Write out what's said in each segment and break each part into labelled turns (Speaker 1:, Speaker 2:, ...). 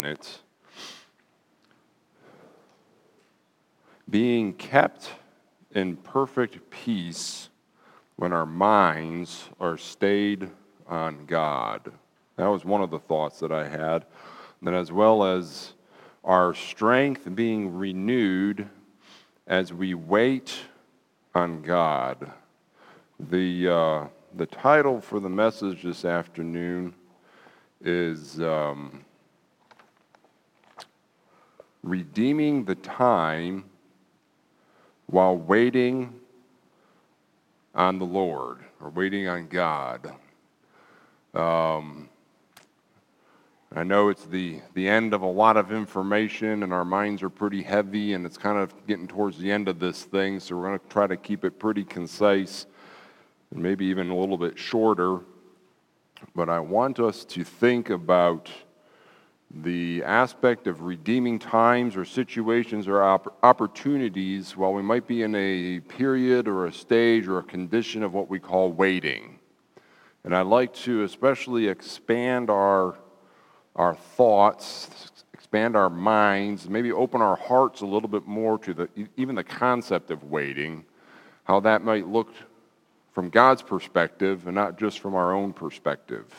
Speaker 1: It's being kept in perfect peace when our minds are stayed on God. That was one of the thoughts that I had. Then as well as our strength being renewed as we wait on God. The title for the message this afternoon is Redeeming the Time While Waiting on the Lord, or waiting on God. I know it's the end of a lot of information, and our minds are pretty heavy, and it's kind of getting towards the end of this thing, so we're going to try to keep it pretty concise, and maybe even a little bit shorter. But I want us to think about the aspect of redeeming times or situations or opportunities while we might be in a period or a stage or a condition of what we call waiting. And I'd like to especially expand our thoughts, expand our minds, maybe open our hearts a little bit more to even the concept of waiting, how that might look from God's perspective and not just from our own perspective.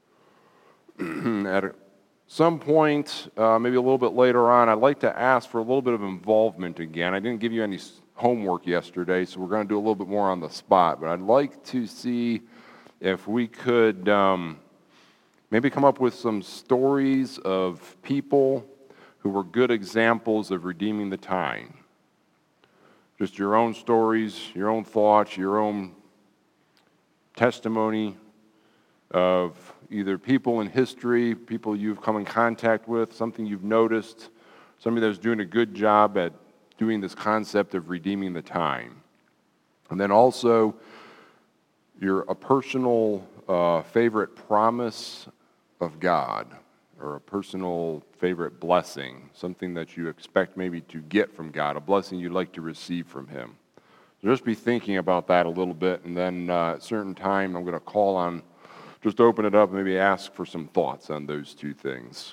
Speaker 1: At some point, maybe a little bit later on, I'd like to ask for a little bit of involvement again. I didn't give you any homework yesterday, so we're going to do a little bit more on the spot, but I'd like to see if we could maybe come up with some stories of people who were good examples of redeeming the time. Just your own stories, your own thoughts, your own testimony of either people in history, people you've come in contact with, something you've noticed, somebody that's doing a good job at doing this concept of redeeming the time. And then also a personal favorite promise of God, or a personal favorite blessing, something that you expect maybe to get from God, a blessing you'd like to receive from Him. So just be thinking about that a little bit, and then at a certain time I'm going to call on, just open it up and maybe ask for some thoughts on those two things.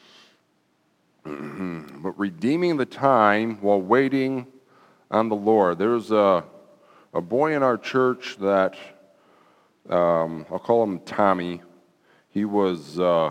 Speaker 1: But redeeming the time while waiting on the Lord. There's a boy in our church that, I'll call him Tommy. He was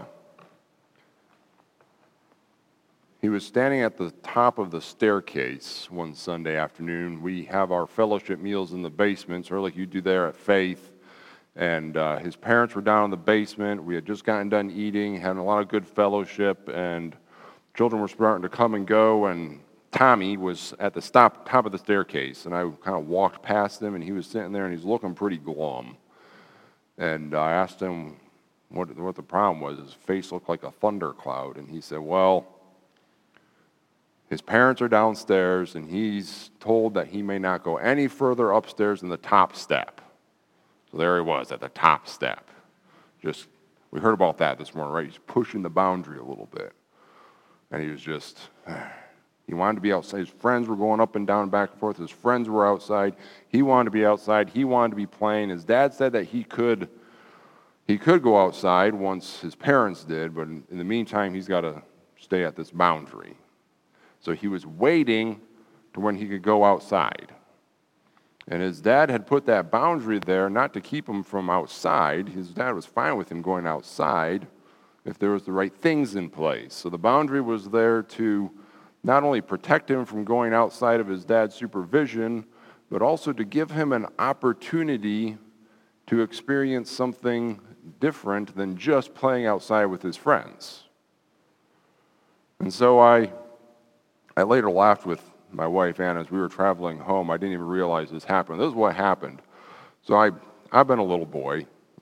Speaker 1: standing at the top of the staircase one Sunday afternoon. We have our fellowship meals in the basement, sort of like you do there at Faith. And his parents were down in the basement. We had just gotten done eating, having a lot of good fellowship, and children were starting to come and go, and Tommy was at the top of the staircase, and I kind of walked past him, and he was sitting there, and he's looking pretty glum. And I asked him what the problem was. His face looked like a thundercloud, and he said, well, his parents are downstairs, and he's told that he may not go any further upstairs than the top step. So there he was at the top step. We heard about that this morning, right? He's pushing the boundary a little bit. And he was he wanted to be outside. His friends were going up and down, back and forth. His friends were outside. He wanted to be outside. He wanted to be playing. His dad said that he could go outside once his parents did, but in the meantime, he's got to stay at this boundary. So he was waiting to when he could go outside. And his dad had put that boundary there not to keep him from outside. His dad was fine with him going outside if there was the right things in place. So the boundary was there to not only protect him from going outside of his dad's supervision, but also to give him an opportunity to experience something different than just playing outside with his friends. And so I later laughed with my wife, Anna, as we were traveling home. I didn't even realize this happened. This is what happened. So I've been a little boy.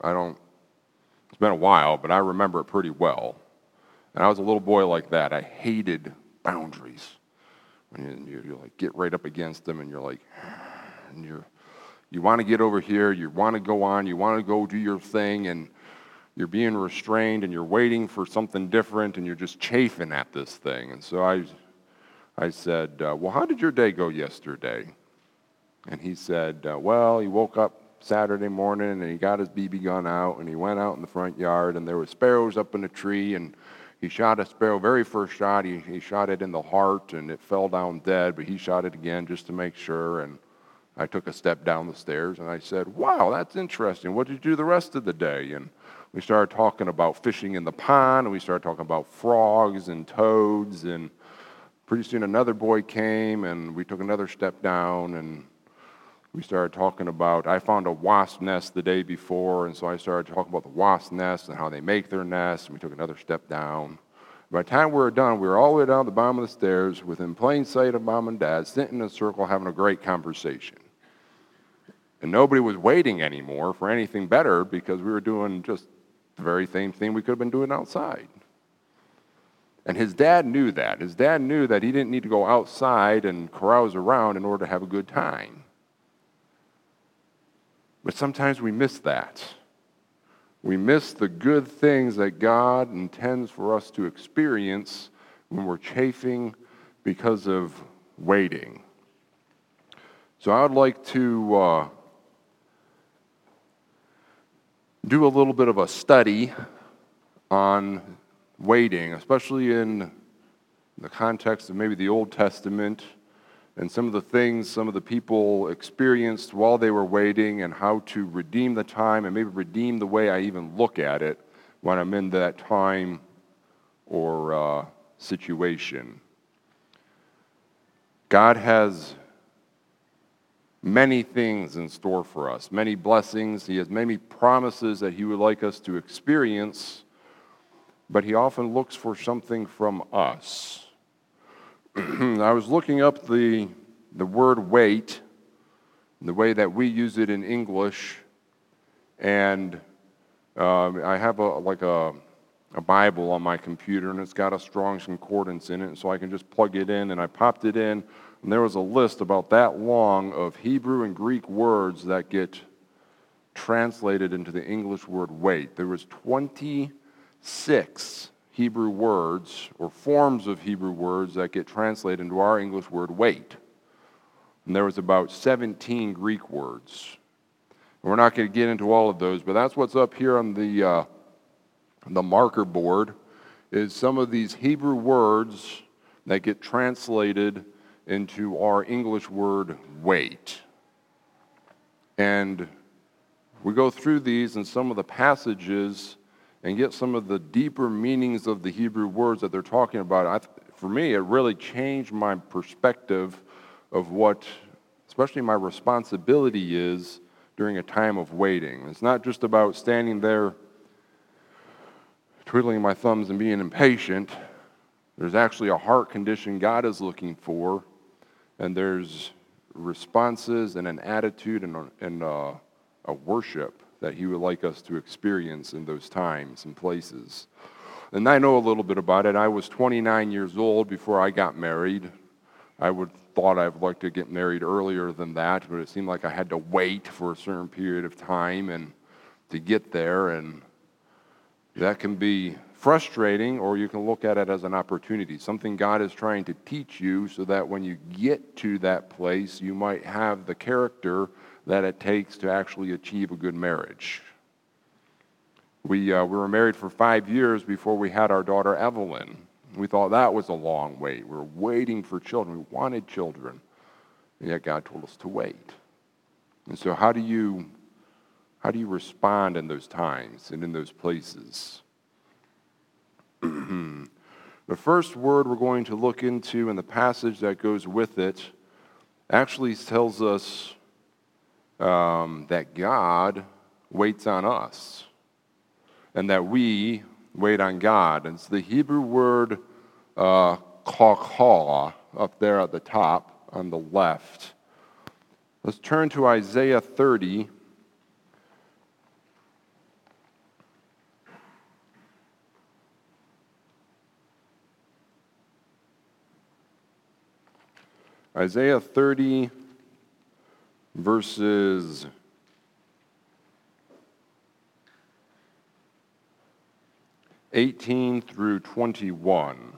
Speaker 1: It's been a while, but I remember it pretty well. And I was a little boy like that. I hated boundaries. When you like get right up against them, and you're like, and you want to get over here, you want to go on, you want to go do your thing, and you're being restrained, and you're waiting for something different, and you're just chafing at this thing. And so I said, well, how did your day go yesterday? And he said, well, he woke up Saturday morning, and he got his BB gun out, and he went out in the front yard, and there were sparrows up in a tree, and He shot a sparrow, very first shot, he shot it in the heart, and it fell down dead, but he shot it again just to make sure, and I took a step down the stairs, and I said, wow, that's interesting. What did you do the rest of the day? And we started talking about fishing in the pond, and we started talking about frogs and toads, and pretty soon another boy came, and we took another step down, and we started talking about, I found a wasp nest the day before, and so I started talking about the wasp nest and how they make their nests, and we took another step down. By the time we were done, we were all the way down the bottom of the stairs, within plain sight of Mom and Dad, sitting in a circle having a great conversation. And nobody was waiting anymore for anything better because we were doing just the very same thing we could have been doing outside. And his dad knew that. His dad knew that he didn't need to go outside and carouse around in order to have a good time. But sometimes we miss that. We miss the good things that God intends for us to experience when we're chafing because of waiting. So I would like to do a little bit of a study on waiting, especially in the context of maybe the Old Testament and some of the things some of the people experienced while they were waiting and how to redeem the time and maybe redeem the way I even look at it when I'm in that time or situation. God has many things in store for us, many blessings. He has many promises that He would like us to experience, but He often looks for something from us. I was looking up the word wait, the way that we use it in English, and I have a Bible on my computer, and it's got a Strong's Concordance in it, and so I can just plug it in, and I popped it in, and there was a list about that long of Hebrew and Greek words that get translated into the English word wait. There was 26 Hebrew words or forms of Hebrew words that get translated into our English word wait. And there was about 17 Greek words. And we're not going to get into all of those, but that's what's up here on the marker board is some of these Hebrew words that get translated into our English word wait. And we go through these and some of the passages and get some of the deeper meanings of the Hebrew words that they're talking about. For me, it really changed my perspective of what, especially my responsibility is during a time of waiting. It's not just about standing there twiddling my thumbs and being impatient. There's actually a heart condition God is looking for, and there's responses and an attitude and a worship that He would like us to experience in those times and places. And I know a little bit about it. I was 29 years old before I got married. I thought I'd like to get married earlier than that, but it seemed like I had to wait for a certain period of time and to get there, and that can be frustrating, or you can look at it as an opportunity, something God is trying to teach you so that when you get to that place, you might have the character that it takes to actually achieve a good marriage. We were married for 5 years before we had our daughter Evelyn. We thought that was a long wait. We were waiting for children. We wanted children. And yet God told us to wait. And so how do you respond in those times and in those places? The first word we're going to look into and the passage that goes with it actually tells us that God waits on us and that we wait on God. And it's the Hebrew word kachah up there at the top on the left. Let's turn to Isaiah 30. Isaiah 30, verses 18 through 21.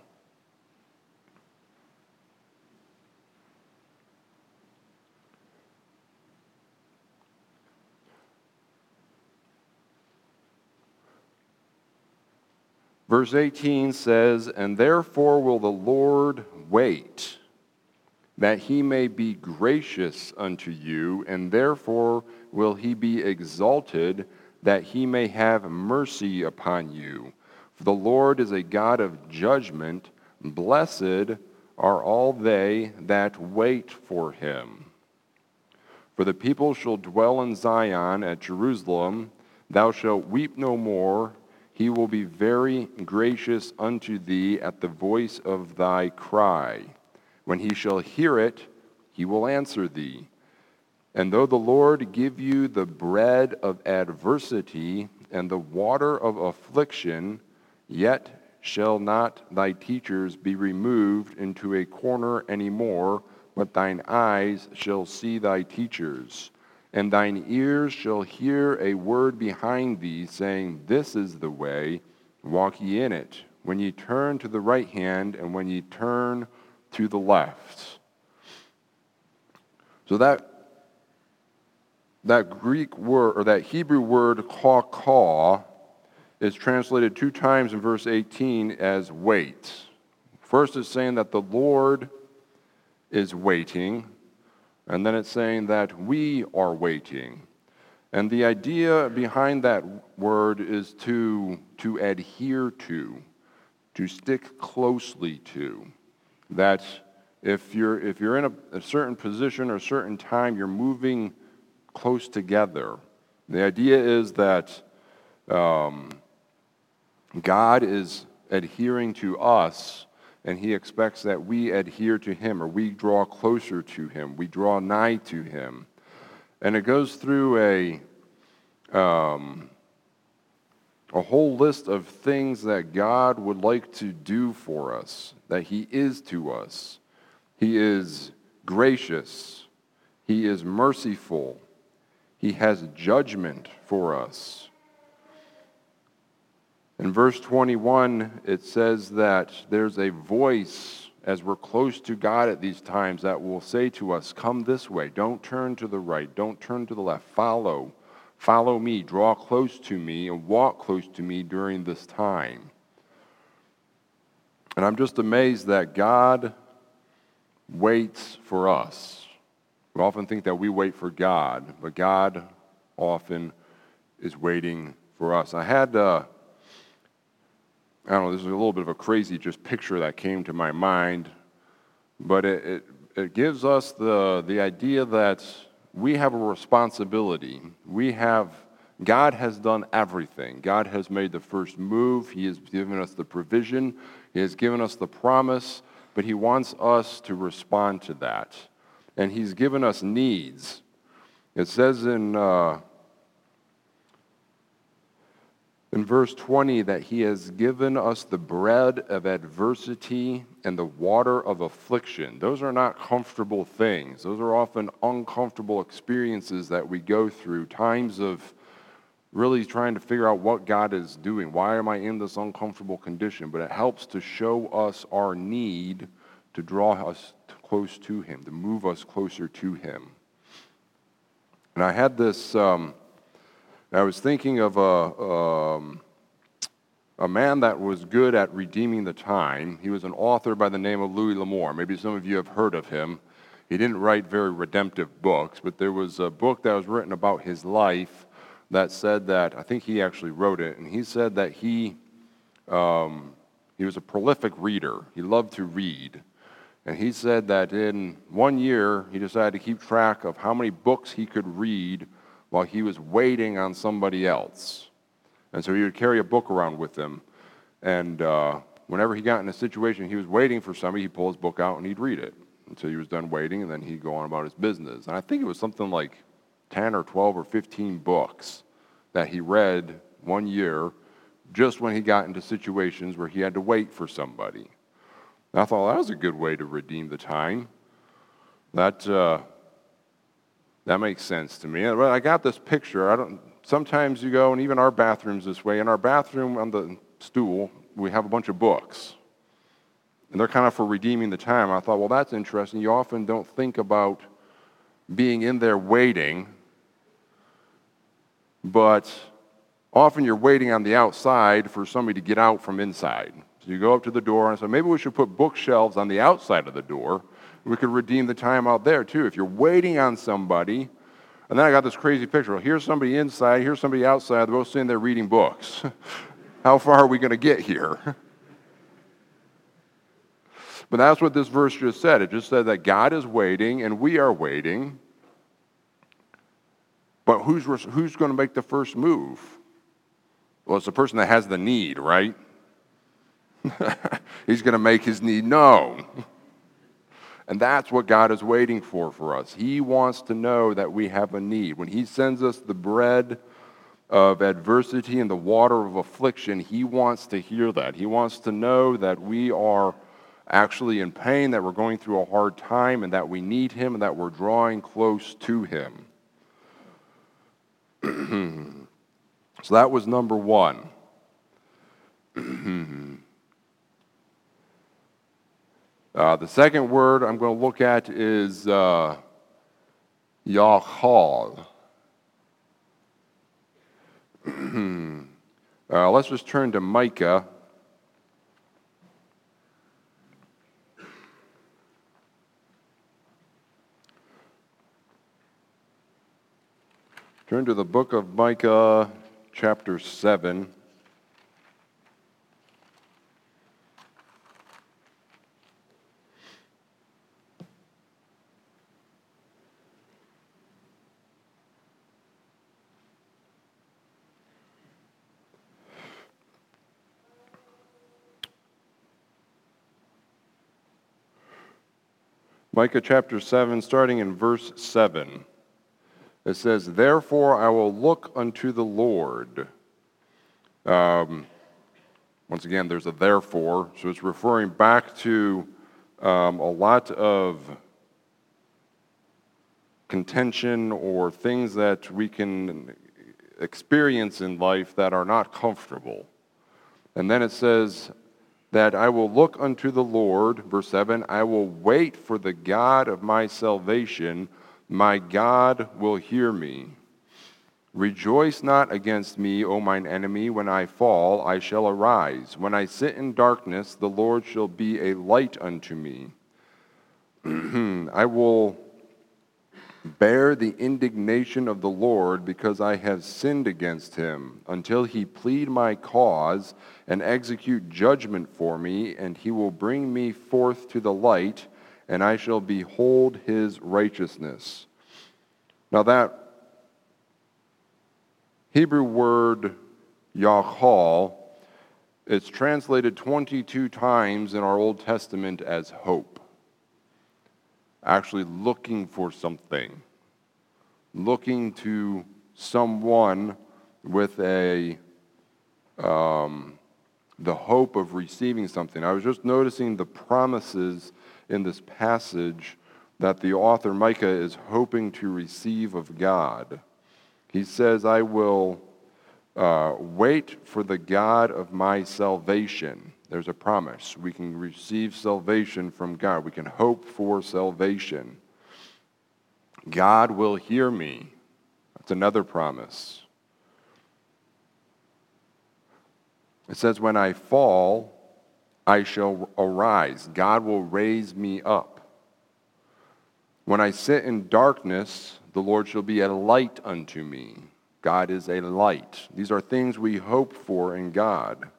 Speaker 1: Verse 18 says, "And therefore will the Lord wait, that he may be gracious unto you, and therefore will he be exalted, that he may have mercy upon you. For the Lord is a God of judgment. Blessed are all they that wait for him. For the people shall dwell in Zion at Jerusalem. Thou shalt weep no more. He will be very gracious unto thee at the voice of thy cry. When he shall hear it, he will answer thee. And though the Lord give you the bread of adversity and the water of affliction, yet shall not thy teachers be removed into a corner any more, but thine eyes shall see thy teachers. And thine ears shall hear a word behind thee, saying, This is the way, walk ye in it. When ye turn to the right hand, and when ye turn to the left." So that Greek word, or that Hebrew word, "ka," is translated 2 times in verse 18 as wait. First it's saying that the Lord is waiting, and then it's saying that we are waiting. And the idea behind that word is to adhere to stick closely to. That if you're in a certain position or a certain time, you're moving close together. The idea is that God is adhering to us, and he expects that we adhere to him, or we draw closer to him, we draw nigh to him. And it goes through a whole list of things that God would like to do for us, that he is to us. He is gracious. He is merciful. He has judgment for us. In verse 21, it says that there's a voice as we're close to God at these times that will say to us, "Come this way. Don't turn to the right. Don't turn to the left. Follow me. Draw close to me and walk close to me during this time." And I'm just amazed that God waits for us. We often think that we wait for God, but God often is waiting for us. I had, I don't know, this is a little bit of a crazy just picture that came to my mind, but it gives us the idea that we have a responsibility. God has done everything. God has made the first move. He has given us the provision. He has given us the promise, but he wants us to respond to that. And he's given us needs. It says in verse 20 that he has given us the bread of adversity and the water of affliction. Those are not comfortable things. Those are often uncomfortable experiences that we go through, times of really trying to figure out what God is doing. Why am I in this uncomfortable condition? But it helps to show us our need to draw us close to him, to move us closer to him. And I had this, I was thinking of a man that was good at redeeming the time. He was an author by the name of Louis L'Amour. Maybe some of you have heard of him. He didn't write very redemptive books, but there was a book that was written about his life that said that, I think he actually wrote it, and he said that he was a prolific reader. He loved to read. And he said that in 1 year, he decided to keep track of how many books he could read while he was waiting on somebody else. And so he would carry a book around with him. And whenever he got in a situation he was waiting for somebody, he'd pull his book out and he'd read it until he was done waiting, and then he'd go on about his business. And I think it was something like 10 or 12 or 15 books that he read 1 year just when he got into situations where he had to wait for somebody. And I thought, that was a good way to redeem the time. That makes sense to me. But I got this picture. Sometimes you go, and even our bathroom's this way. In our bathroom on the stool, we have a bunch of books. And they're kind of for redeeming the time. I thought, well, that's interesting. You often don't think about being in there waiting, but often you're waiting on the outside for somebody to get out from inside. So you go up to the door and say, maybe we should put bookshelves on the outside of the door. We could redeem the time out there too. If you're waiting on somebody, and then I got this crazy picture. Well, here's somebody inside, here's somebody outside. They're both sitting there reading books. How far are we going to get here? But that's what this verse just said. It just said that God is waiting and we are waiting. But who's going to make the first move? Well, it's the person that has the need, right? He's going to make his need known. And that's what God is waiting for us. He wants to know that we have a need. When he sends us the bread of adversity and the water of affliction, he wants to hear that. He wants to know that we are actually in pain, that we're going through a hard time, and that we need him, and that we're drawing close to him. So that was number one. The second word I'm going to look at is Yahal. Let's just turn to Micah. Turn to the book of Micah, chapter 7. Micah chapter 7, starting in verse 7. It says, "Therefore I will look unto the Lord." Once again, there's a therefore, so it's referring back to a lot of contention or things that we can experience in life that are not comfortable. And then it says that I will look unto the Lord, verse 7, I will wait for the God of my salvation. My God will hear me. Rejoice not against me, O mine enemy. When I fall, I shall arise. When I sit in darkness, the Lord shall be a light unto me. I will bear the indignation of the Lord because I have sinned against him, until he plead my cause and execute judgment for me, and he will bring me forth to the light, and I shall behold his righteousness. Now that Hebrew word Yahal, it's translated 22 times in our Old Testament as hope. Actually looking for something. Looking to someone with the hope of receiving something. I was just noticing the promises in this passage that the author Micah is hoping to receive of God. He says, I will wait for the God of my salvation. There's a promise. We can receive salvation from God. We can hope for salvation. God will hear me. That's another promise. It says, when I fall, I shall arise. God will raise me up. When I sit in darkness, the Lord shall be a light unto me. God is a light. These are things we hope for in God.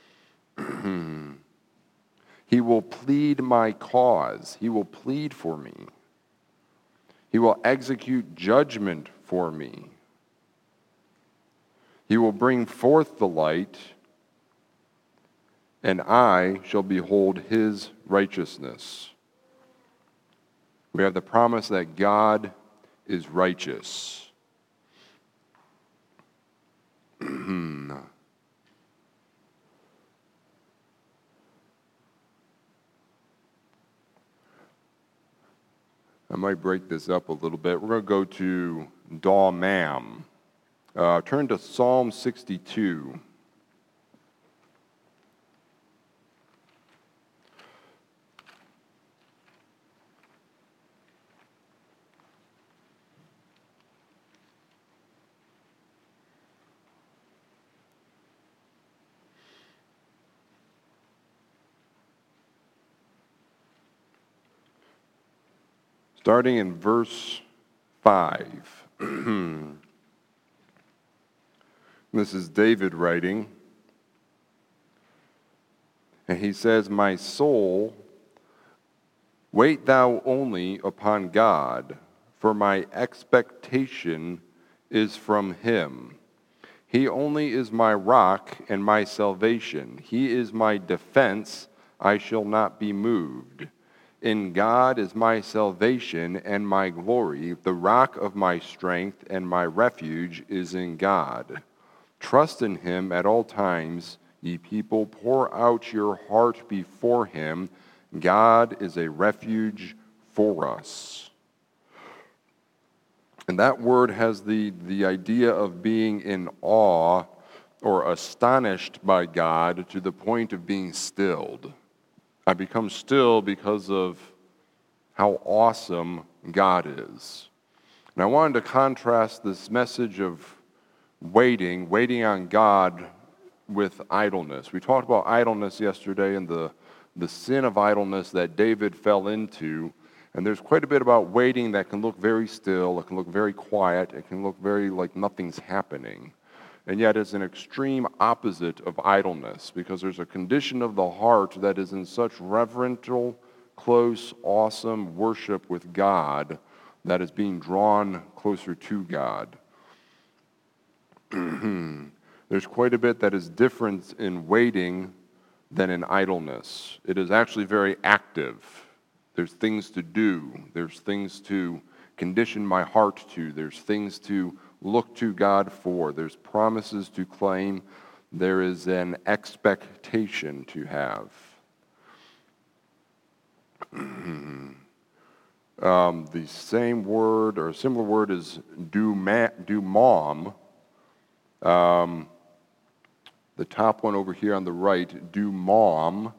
Speaker 1: He will plead my cause. He will plead for me. He will execute judgment for me. He will bring forth the light, and I shall behold his righteousness. We have the promise that God is righteous. I might break this up a little bit. We're going to go to Dawmam. Turn to Psalm 62. starting in verse 5. This is David writing. And he says, "My soul, wait thou only upon God, for my expectation is from him. He only is my rock and my salvation. He is my defense, I shall not be moved. In God is my salvation and my glory. The rock of my strength and my refuge is in God. Trust in him at all times, ye people. Pour out your heart before him. God is a refuge for us." And that word has the idea of being in awe or astonished by God to the point of being stilled. I become still because of how awesome God is. And I wanted to contrast this message of waiting on God with idleness. We talked about idleness yesterday and the sin of idleness that David fell into. And there's quite a bit about waiting that can look very still, it can look very quiet, it can look very like nothing's happening. And yet it's an extreme opposite of idleness, because there's a condition of the heart that is in such reverential, close, awesome worship with God that is being drawn closer to God. There's quite a bit that is different in waiting than in idleness. It is actually very active. There's things to do. There's things to condition my heart to. There's things to look to God for. There's promises to claim. There is an expectation to have. The same word or a similar word is dumam. The top one over here on the right, dumam.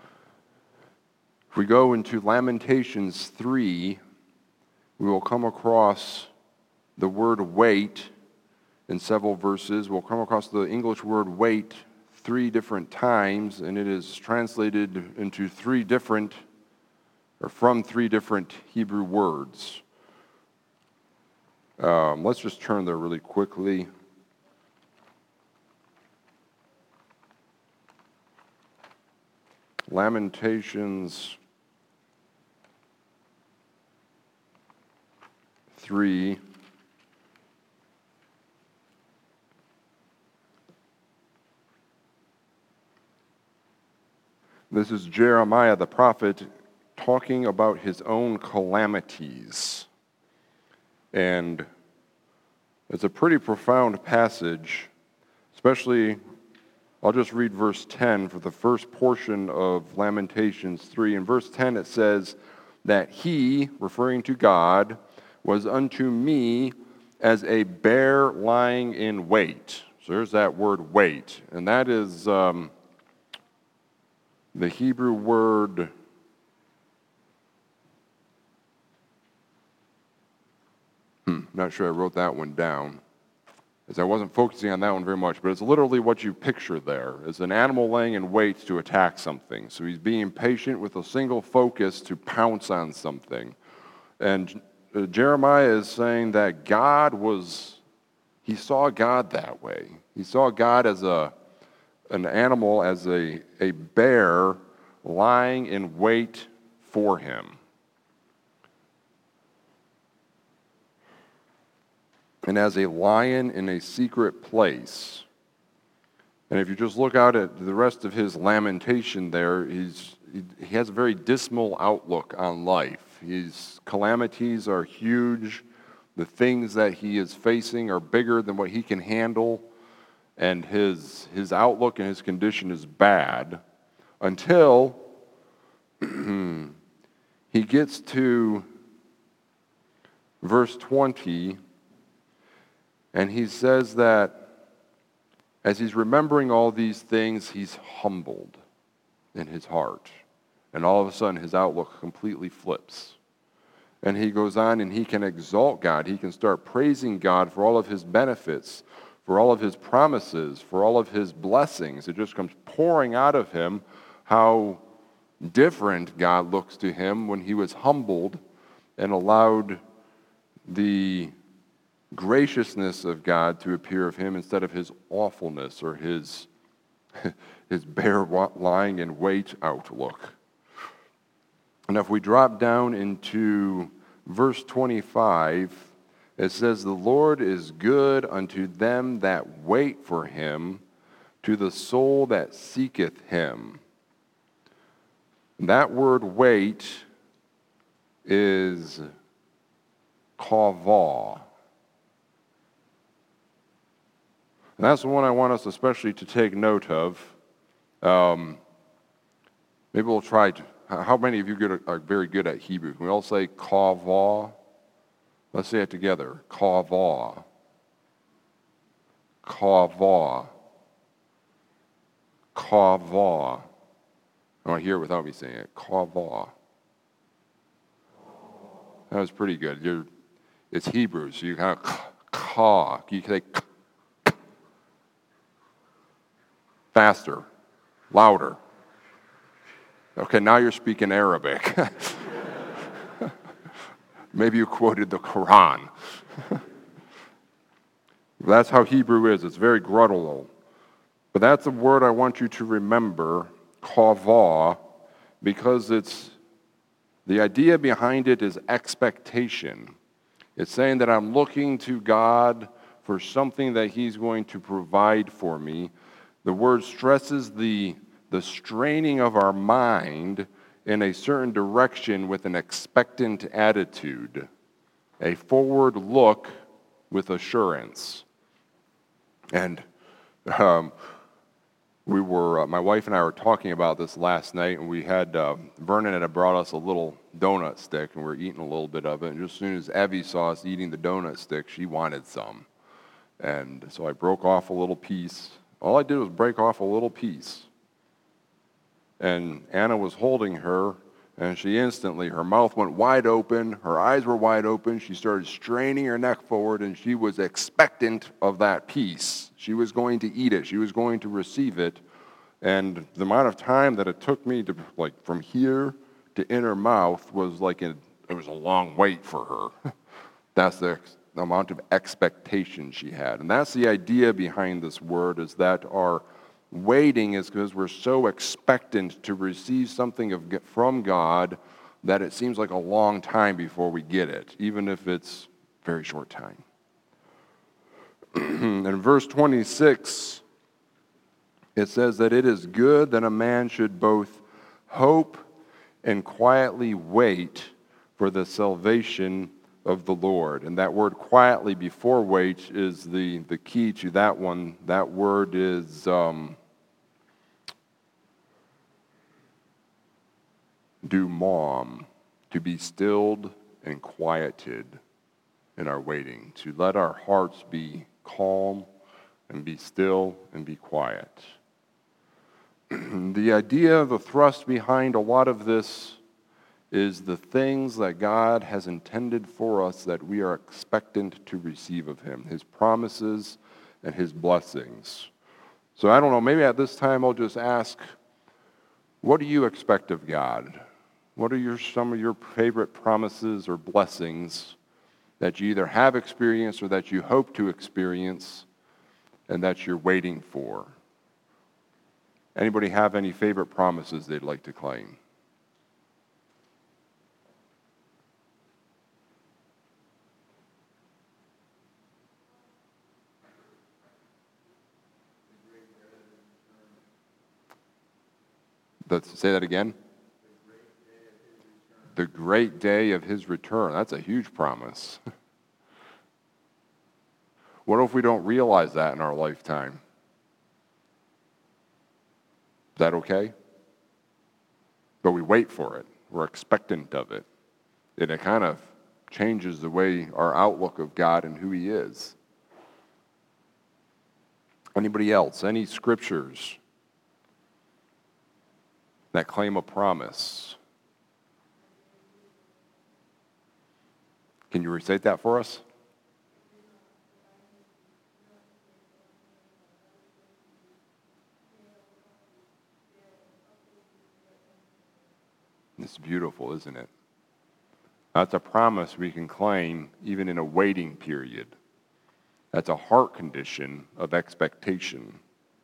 Speaker 1: If we go into Lamentations 3, we will come across the word wait in several verses. We'll come across the English word wait 3 different times, and it is translated into from 3 different Hebrew words. Let's just turn there really quickly. Lamentations 3. This is Jeremiah the prophet talking about his own calamities. And it's a pretty profound passage, especially, I'll just read verse 10 for the first portion of Lamentations 3. In verse 10 it says that he, referring to God, was unto me as a bear lying in wait. So there's that word wait. And that is the Hebrew word not sure I wrote that one down, as I wasn't focusing on that one very much, but it's literally what you picture there. It's an animal laying in wait to attack something. So he's being patient with a single focus to pounce on something. And Jeremiah is saying that he saw God that way. He saw God as an animal, as a bear lying in wait for him. And as a lion in a secret place. And if you just look out at the rest of his lamentation there, he has a very dismal outlook on life. His calamities are huge. The things that he is facing are bigger than what he can handle. And his outlook and his condition is bad until he gets to verse 20. And he says that as he's remembering all these things, he's humbled in his heart. And all of a sudden, his outlook completely flips. And he goes on and he can exalt God. He can start praising God for all of his benefits, for all of his promises, for all of his blessings. It just comes pouring out of him how different God looks to him when he was humbled and allowed the graciousness of God to appear of him instead of his awfulness or his bare lying in wait outlook. And if we drop down into verse 25, it says, "The Lord is good unto them that wait for him, to the soul that seeketh him." And that word wait is kavah. And that's the one I want us especially to take note of. Maybe we'll try to. How many of you are very good at Hebrew? Can we all say kavah? Let's say it together. Kavah. Kavah. Kavah. I want to hear it without me saying it. Kavah. That was pretty good. It's Hebrew, so you kind of ka. You can say faster, louder. Okay, now you're speaking Arabic. Maybe you quoted the Quran. That's how Hebrew is. It's very guttural. But that's a word I want you to remember, kavah, because the idea behind it is expectation. It's saying that I'm looking to God for something that he's going to provide for me. The word stresses the straining of our mind in a certain direction with an expectant attitude, a forward look with assurance. And my wife and I were talking about this last night, and we had, Vernon had brought us a little donut stick, and we were eating a little bit of it, and just as soon as Evie saw us eating the donut stick, she wanted some. And so I broke off a little piece. All I did was break off a little piece. And Anna was holding her, and she instantly, her mouth went wide open, her eyes were wide open, she started straining her neck forward, and she was expectant of that piece. She was going to eat it, she was going to receive it, and the amount of time that it took me to, from here to in her mouth was it was a long wait for her. That's the amount of expectation she had. And that's the idea behind this word, is that our waiting is because we're so expectant to receive something from God that it seems like a long time before we get it, even if it's a very short time. In verse 26, it says that it is good that a man should both hope and quietly wait for the salvation of the Lord. And that word quietly before wait is the key to that one. That word is dumam, to be stilled and quieted in our waiting, to let our hearts be calm and be still and be quiet. The idea, the thrust behind a lot of this is the things that God has intended for us that we are expectant to receive of him, his promises and his blessings. So I don't know, maybe at this time I'll just ask, what do you expect of God? What are some of your favorite promises or blessings that you either have experienced or that you hope to experience and that you're waiting for? Anybody have any favorite promises they'd like to claim? Let's say that again. The great day of his return. That's a huge promise. What if we don't realize that in our lifetime? Is that okay? But we wait for it. We're expectant of it. And it kind of changes the way our outlook of God and who he is. Anybody else? Any scriptures that claim a promise? Can you recite that for us? It's beautiful, isn't it? That's a promise we can claim even in a waiting period. That's a heart condition of expectation.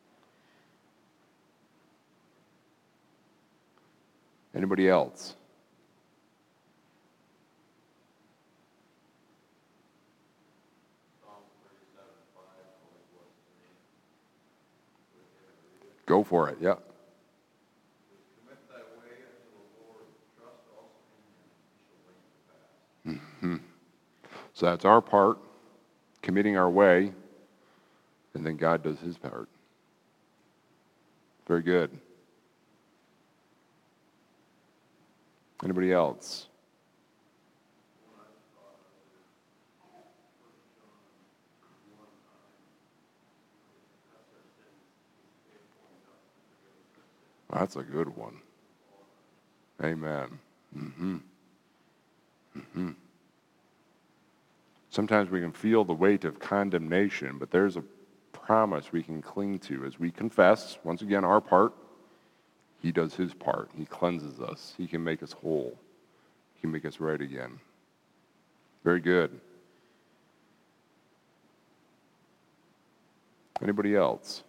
Speaker 1: Anybody else? Go for it, yeah. So that's our part, committing our way, and then God does his part. Very good. Anybody else? That's a good one. Amen. Sometimes we can feel the weight of condemnation, but there's a promise we can cling to as we confess, once again, our part. He does his part. He cleanses us. He can make us whole. He can make us right again. Very good. Anybody else?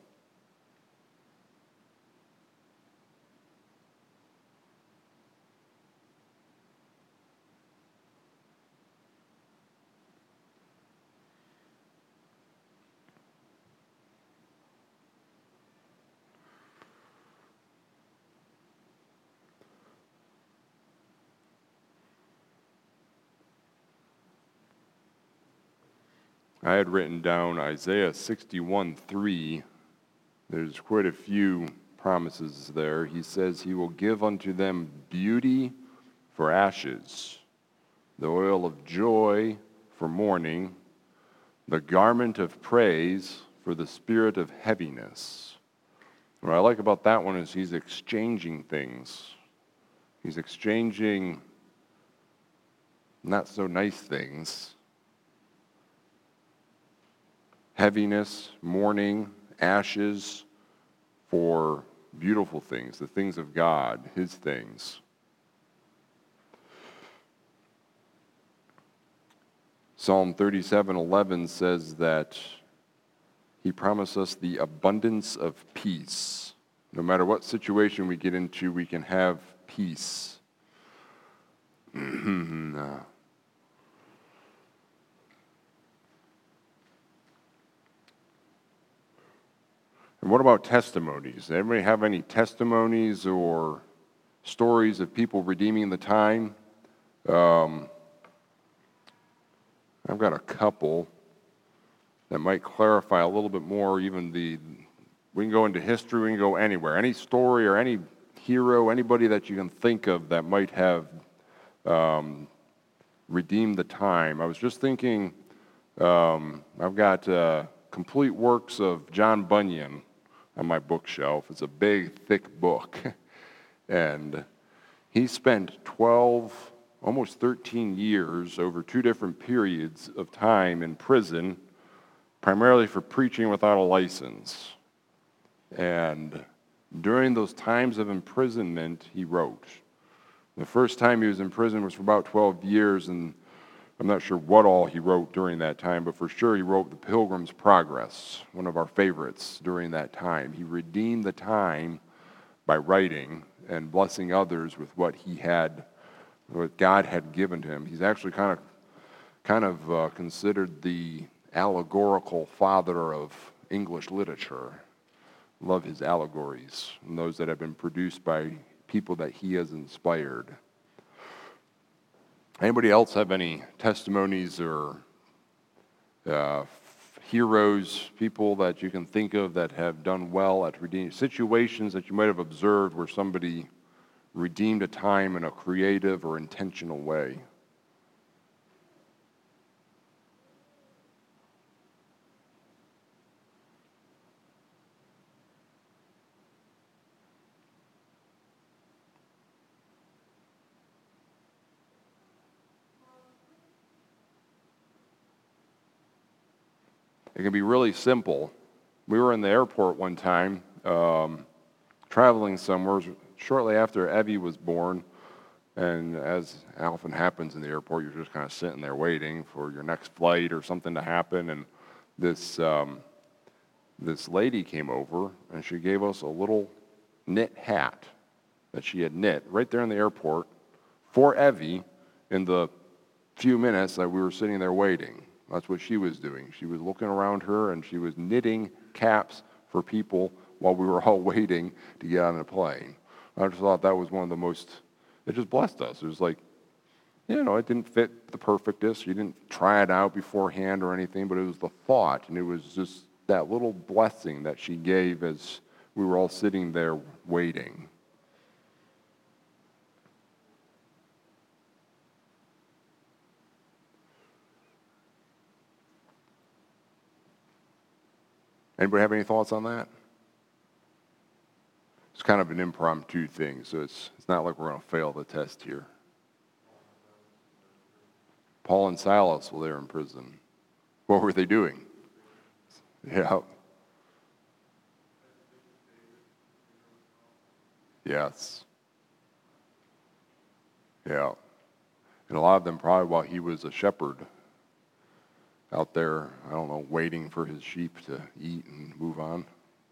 Speaker 1: I had written down Isaiah 61:3. There's quite a few promises there. He says he will give unto them beauty for ashes, the oil of joy for mourning, the garment of praise for the spirit of heaviness. What I like about that one is he's exchanging things. He's exchanging not so nice things. Heaviness, mourning, ashes for beautiful things, the things of God, his things. Psalm 37:11 says that he promised us the abundance of peace. No matter what situation we get into, we can have peace. And what about testimonies? Anybody have any testimonies or stories of people redeeming the time? I've got a couple that might clarify a little bit more. We can go into history, we can go anywhere. Any story or any hero, anybody that you can think of that might have redeemed the time. I was just thinking, I've got complete works of John Bunyan on my bookshelf. It's a big, thick book. And he spent 12, almost 13 years over 2 different periods of time in prison, primarily for preaching without a license. And during those times of imprisonment, he wrote. The first time he was in prison was for about 12 years, and I'm not sure what all he wrote during that time, but for sure he wrote The Pilgrim's Progress, one of our favorites during that time. He redeemed the time by writing and blessing others with what he had, what God had given to him. He's actually kind of considered the allegorical father of English literature. Love his allegories and those that have been produced by people that he has inspired. Anybody else have any testimonies or heroes, people that you can think of that have done well at redeeming situations that you might have observed where somebody redeemed a time in a creative or intentional way? It can be really simple. We were in the airport one time, traveling somewhere shortly after Evie was born, And as often happens in the airport, you're just kind of sitting there waiting for your next flight or something to happen. And this this lady came over, and she gave us a little knit hat that she had knit right there in the airport for Evie in the few minutes that we were sitting there waiting. That's what she was doing. She was looking around her, and she was knitting caps for people while we were all waiting to get on the plane. I just thought that was one of the most, it just blessed us. It was like, it didn't fit the perfectness. You didn't try it out beforehand or anything, but it was the thought, and it was just that little blessing that she gave as we were all sitting there waiting. Anybody have any thoughts on that? It's kind of an impromptu thing, so it's not like we're going to fail the test here. Paul and Silas, well, they were in prison. What were they doing? Yeah. Yes. Yeah. And a lot of them probably while he was a shepherd out there, I don't know, waiting for his sheep to eat and move on.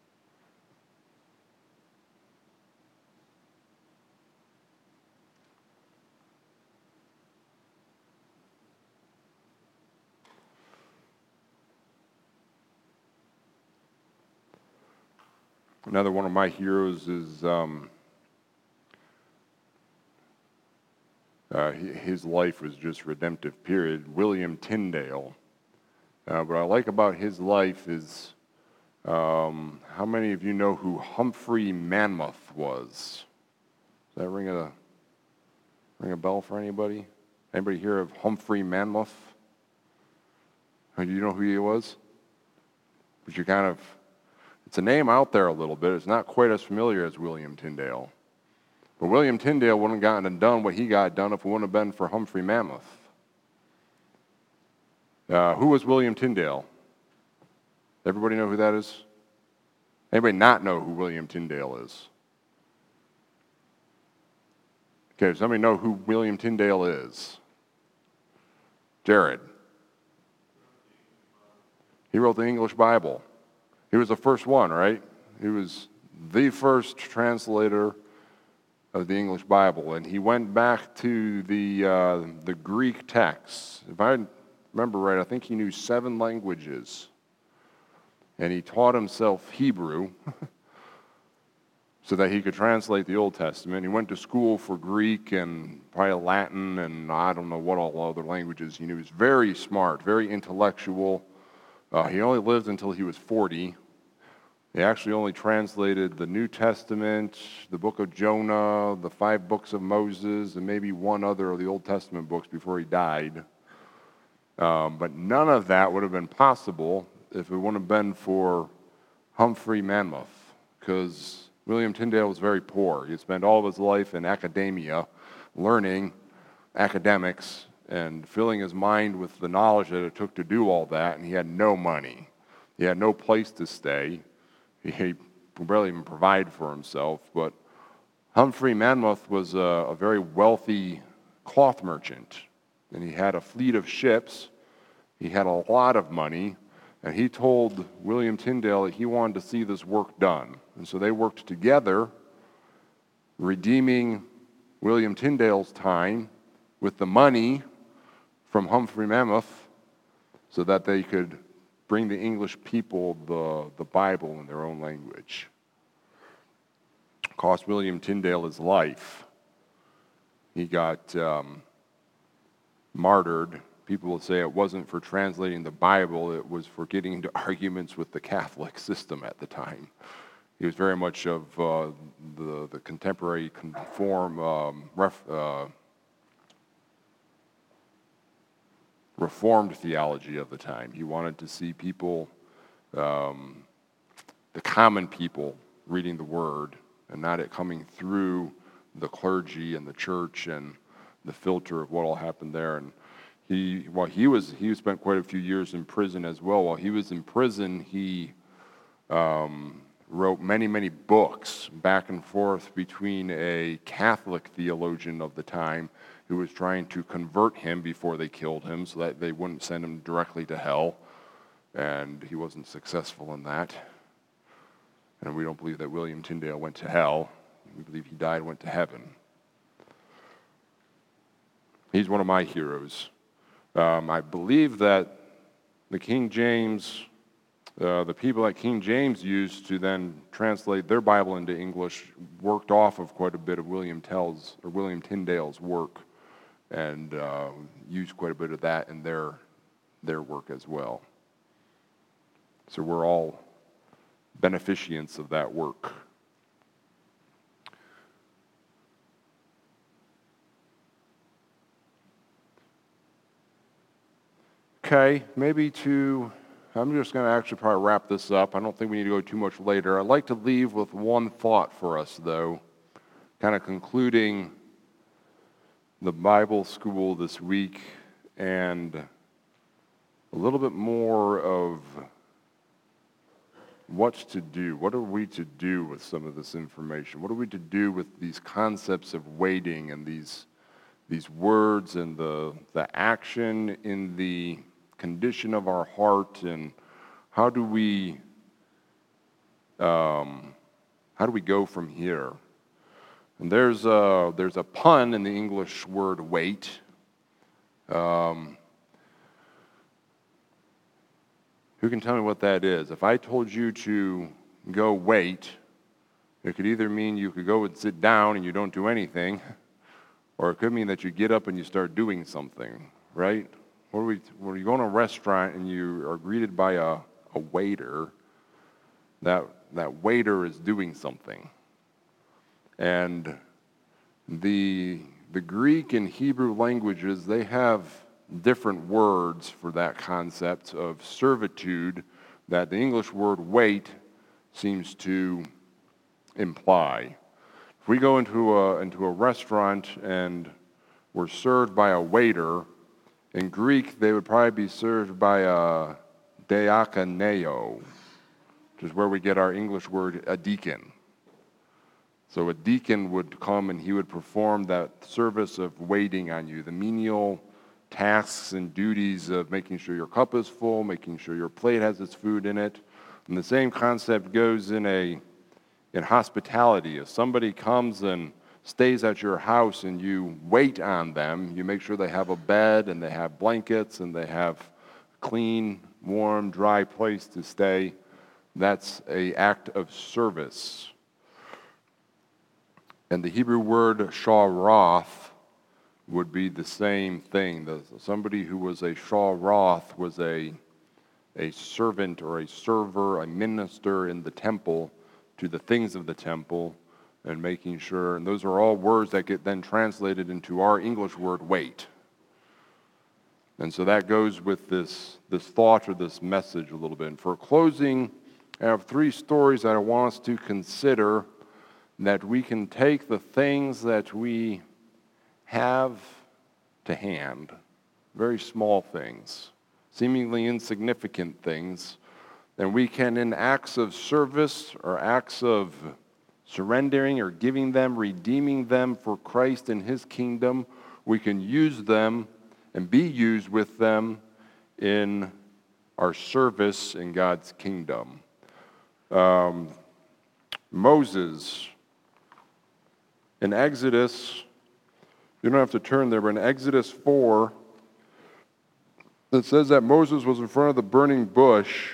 Speaker 1: Another one of my heroes is his life was just redemptive period. William Tyndale. What I like about his life is how many of you know who Humphrey Monmouth was? Does that ring a bell for anybody? Anybody hear of Humphrey Monmouth? Do you know who he was? But it's a name out there a little bit. It's not quite as familiar as William Tyndale. But William Tyndale wouldn't have gotten done what he got done if it wouldn't have been for Humphrey Monmouth. Who was William Tyndale? Everybody know who that is? Anybody not know who William Tyndale is? Okay, does somebody know who William Tyndale is? Jared. He wrote the English Bible. He was the first one, right? He was the first translator of the English Bible, and he went back to the Greek texts. If I remember right, I think he knew 7 languages, and he taught himself Hebrew so that he could translate the Old Testament. He went to school for Greek and probably Latin, and I don't know what all other languages he knew. He was very smart, very intellectual. He only lived until he was 40. He actually only translated the New Testament, the book of Jonah, the 5 books of Moses, and maybe one other of the Old Testament books before he died. But none of that would have been possible if it wouldn't have been for Humphrey Monmouth, because William Tyndale was very poor. He spent all of his life in academia, learning academics, and filling his mind with the knowledge that it took to do all that, and he had no money. He had no place to stay. He could barely even provide for himself. But Humphrey Monmouth was a very wealthy cloth merchant, and he had a fleet of ships. He had a lot of money, and he told William Tyndale that he wanted to see this work done. And so they worked together, redeeming William Tyndale's time with the money from Humphrey Monmouth so that they could bring the English people the Bible in their own language. It cost William Tyndale his life. He got martyred. People will say it wasn't for translating the Bible, it was for getting into arguments with the Catholic system at the time. He was very much of the contemporary Reformed theology of the time. He wanted to see people, the common people, reading the Word and not it coming through the clergy and the church and the filter of what all happened there. And he spent quite a few years in prison as well. While he was in prison, he wrote many, many books back and forth between a Catholic theologian of the time who was trying to convert him before they killed him so that they wouldn't send him directly to hell. And he wasn't successful in that. And we don't believe that William Tyndale went to hell. We believe he died and went to heaven. He's one of my heroes. I believe that the King James, the people that King James used to then translate their Bible into English worked off of quite a bit of William Tyndale's work and used quite a bit of that in their work as well. So we're all beneficients of that work. Okay, I'm just going to actually probably wrap this up. I don't think we need to go too much later. I'd like to leave with one thought for us, though, kind of concluding the Bible school this week and a little bit more of what's to do. What are we to do with some of this information? What are we to do with these concepts of waiting and these words and the action in the condition of our heart, and how do we go from here? And there's a pun in the English word wait. Who can tell me what that is? If I told you to go wait, it could either mean you could go and sit down and you don't do anything, or it could mean that you get up and you start doing something, right? When you go to a restaurant and you are greeted by a waiter, that waiter is doing something. And the Greek and Hebrew languages, they have different words for that concept of servitude that the English word wait seems to imply. If we go into a restaurant and we're served by a waiter, in Greek they would probably be served by a diakoneo, which is where we get our English word a deacon. So a deacon would come and he would perform that service of waiting on you, the menial tasks and duties of making sure your cup is full, making sure your plate has its food in it. And the same concept goes in hospitality. If somebody comes and stays at your house and you wait on them, you make sure they have a bed and they have blankets and they have a clean, warm, dry place to stay. That's an act of service. And the Hebrew word sha'roth would be the same thing. Somebody who was a sha'roth was a servant or a server, a minister in the temple to the things of the temple, and making sure, and those are all words that get then translated into our English word wait. And so that goes with this thought or this message a little bit. And for closing, I have 3 stories that I want us to consider, that we can take the things that we have to hand, very small things, seemingly insignificant things, and we can, in acts of service or acts of surrendering or giving them, redeeming them for Christ and His kingdom, we can use them and be used with them in our service in God's kingdom. Moses, in Exodus, you don't have to turn there, but in Exodus 4, it says that Moses was in front of the burning bush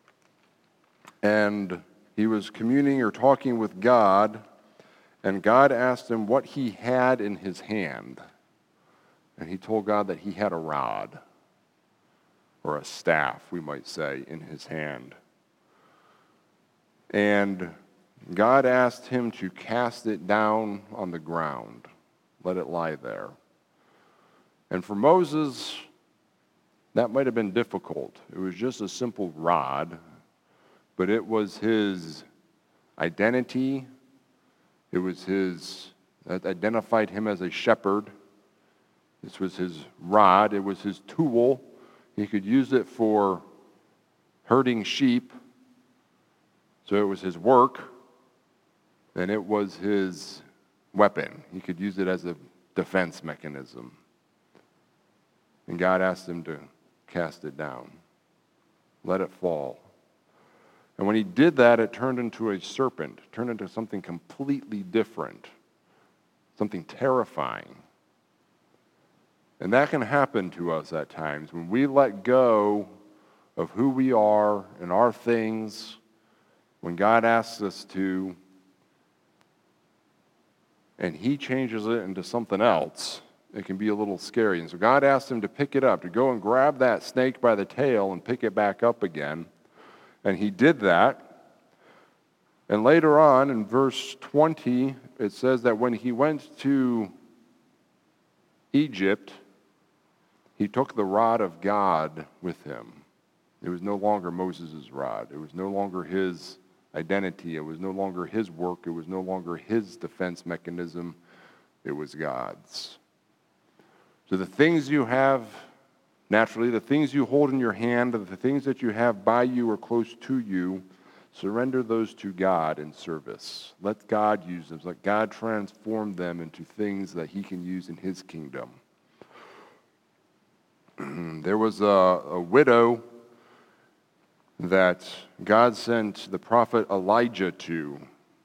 Speaker 1: and he was communing or talking with God, and God asked him what he had in his hand. And he told God that he had a rod, or a staff, we might say, in his hand. And God asked him to cast it down on the ground, let it lie there. And for Moses, that might have been difficult. It was just a simple rod, but it was his identity. It was that identified him as a shepherd. This was his rod. It was his tool. He could use it for herding sheep. So it was his work, and it was his weapon. He could use it as a defense mechanism. And God asked him to cast it down, let it fall. And when he did that, it turned into a serpent, turned into something completely different, something terrifying. And that can happen to us at times when we let go of who we are and our things, when God asks us to, and he changes it into something else. It can be a little scary. And so God asked him to pick it up, to go and grab that snake by the tail and pick it back up again. And he did that. And later on in verse 20, it says that when he went to Egypt, he took the rod of God with him. It was no longer Moses' rod. It was no longer his identity. It was no longer his work. It was no longer his defense mechanism. It was God's. So the things you have naturally, the things you hold in your hand, the things that you have by you or close to you, surrender those to God in service. Let God use them. Let God transform them into things that he can use in his kingdom. There was a widow that God sent the prophet Elijah to.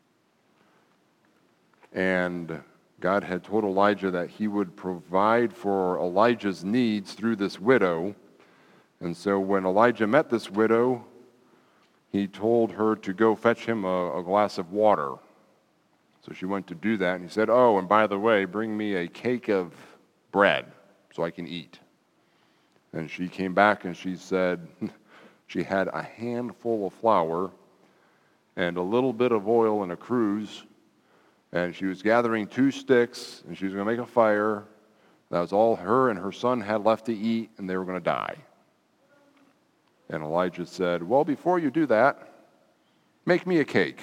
Speaker 1: And God had told Elijah that he would provide for Elijah's needs through this widow. And so when Elijah met this widow, he told her to go fetch him a glass of water. So she went to do that, and he said, "Oh, and by the way, bring me a cake of bread so I can eat." And she came back and she said she had a handful of flour and a little bit of oil in a cruse, and she was gathering 2 sticks, and she was going to make a fire. That was all her and her son had left to eat, and they were going to die. And Elijah said, "Well, before you do that, make me a cake."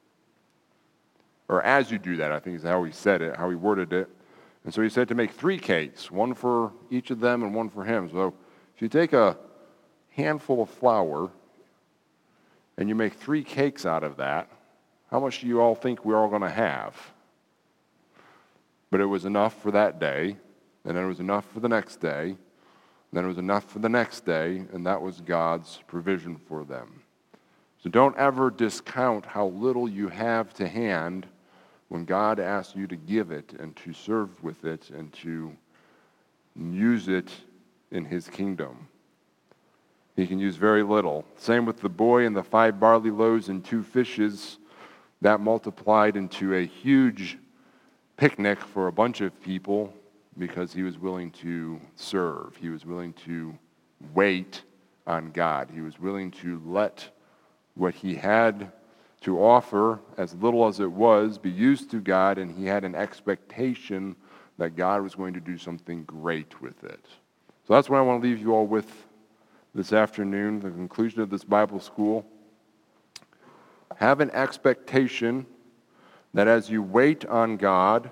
Speaker 1: Or as you do that, I think is how he said it, how he worded it. And so he said to make 3 cakes, one for each of them and one for him. So if you take a handful of flour and you make 3 cakes out of that, how much do you all think we're all going to have? But it was enough for that day, and then it was enough for the next day, and then it was enough for the next day, and that was God's provision for them. So don't ever discount how little you have to hand when God asks you to give it and to serve with it and to use it in his kingdom. He can use very little. Same with the boy and the 5 barley loaves and 2 fishes. That multiplied into a huge picnic for a bunch of people because he was willing to serve. He was willing to wait on God. He was willing to let what he had to offer, as little as it was, be used to God, and he had an expectation that God was going to do something great with it. So that's what I want to leave you all with this afternoon, the conclusion of this Bible school. Have an expectation that as you wait on God,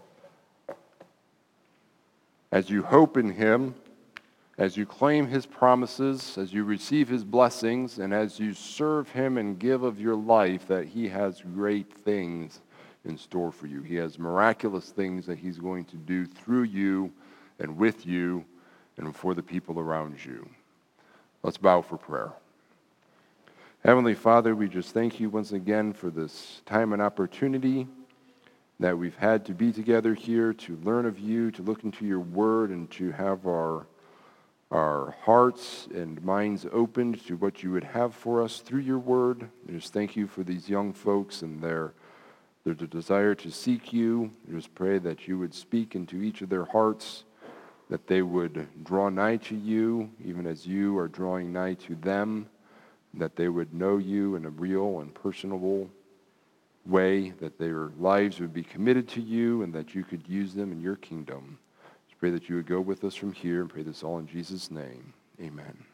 Speaker 1: as you hope in him, as you claim his promises, as you receive his blessings, and as you serve him and give of your life, that he has great things in store for you. He has miraculous things that he's going to do through you and with you and for the people around you. Let's bow for prayer. Heavenly Father, we just thank you once again for this time and opportunity that we've had to be together here to learn of you, to look into your word, and to have our hearts and minds opened to what you would have for us through your word. I just thank you for these young folks and their desire to seek you. I just pray that you would speak into each of their hearts, that they would draw nigh to you, even as you are drawing nigh to them, that they would know you in a real and personable way, that their lives would be committed to you, and that you could use them in your kingdom. Just pray that you would go with us from here, and pray this all in Jesus' name. Amen.